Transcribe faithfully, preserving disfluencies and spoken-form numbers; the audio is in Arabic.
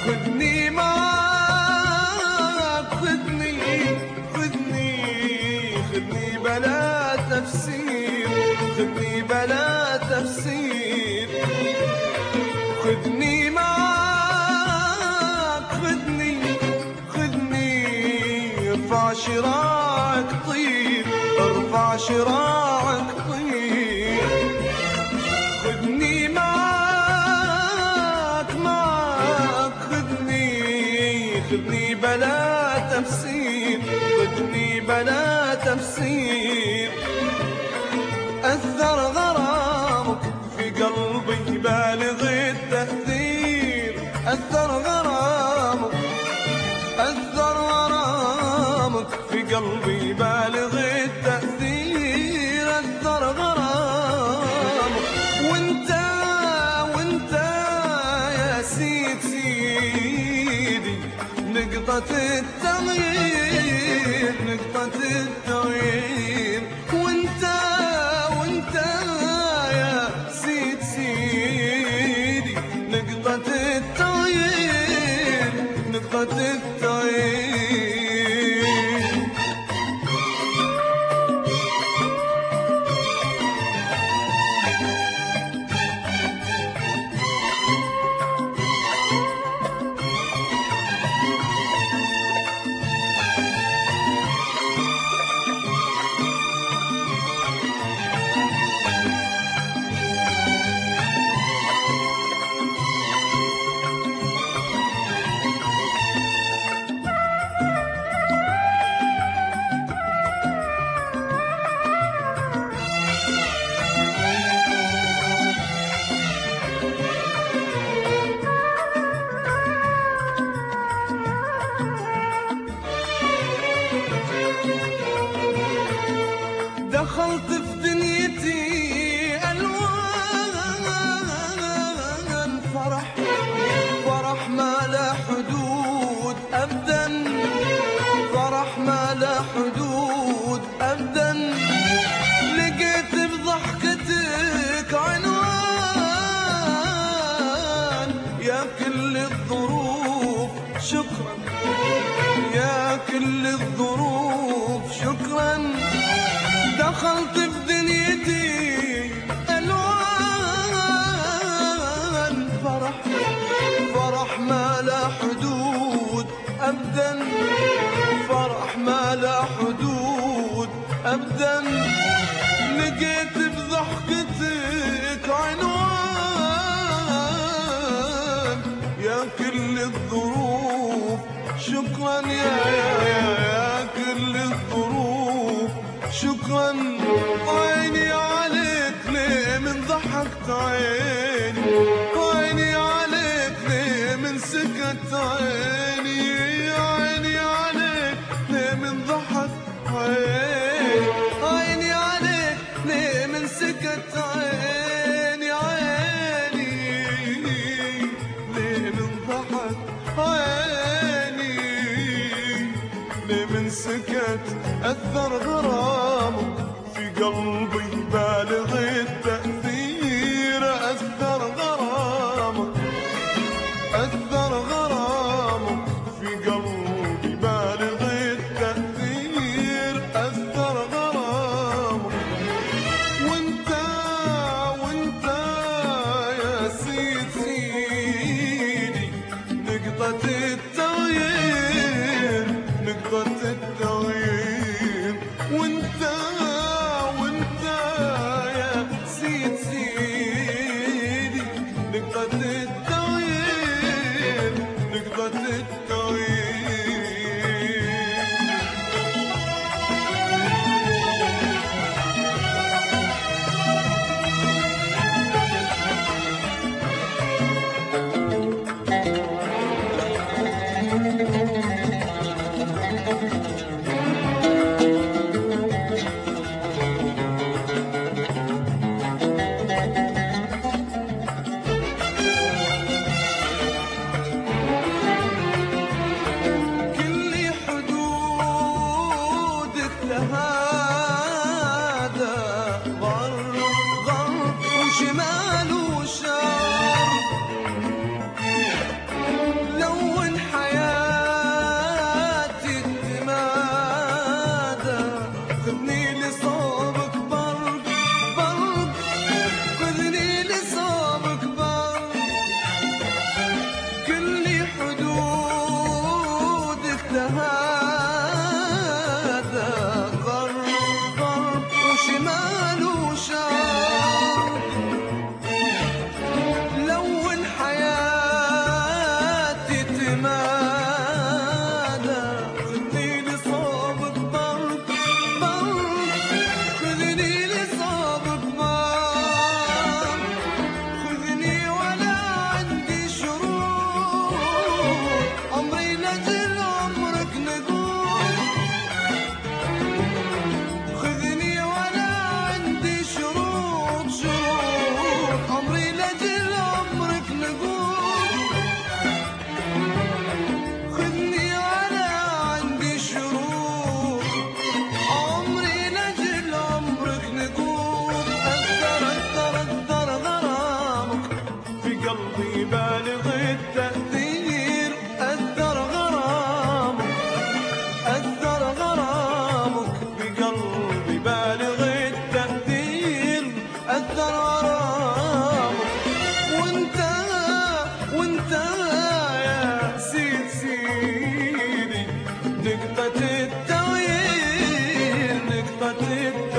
خذني معاك، خذني خذني خذني بلا تفسير، خذني بلا تفسير. خذني معاك، خذني خذني ارفع شراعك طير، ارفع شراعك طير. خذني معاك معاك، خذني خذني بلا تفسير، خذني بلا تفسير. أثر غرامك في قلبي بالغ التأثير، أثر غرامك، أثر غرامك في قلبي بالغ التأثير، أثر غرامك. وانت وانت يا سيد سيدي نقطة التغيير، نقطة التغيير. وانت وانت يا سيد سيدي نقطة التغيير، نقطة التغيير. دخلت في دنيتي ألوان فرح، فرح ما لا حدود أبدا، فرح ما لا حدود أبدا. لقيت بضحكتك عنوان يا كل الظروف شكرا، يا كل الظروف شكرا. دخلت في دنيتي ألوان فرح، فرح ما لا حدود أبدا، فرح ما لا حدود أبدا. لقيت بضحكتك عنوان يا كل الظروف شكرا، يا يا يا, يا كل الظروف شكرا. عيني عليك ليه من ضحكت عيني، عيني عليك ليه من سكت عيني، عيني عليك ليه من ضحك عيني، عيني عليك ليه من سكت عيني، عيني ليه من ضحك عيني، ليه من سكت. أثر غرامك في قلبي بالغ التأثير، أثر غرامك، أثر غرامك في قلبي بالغ التأثير، أثر غرامك. وانت وانت يا سيد سيدي نقطة التغيير، نقطة التغيير. وانت وانت يا سيد سيدي نقطة التغيير، نقطة التغيير. شمال وشرق، لو التغيير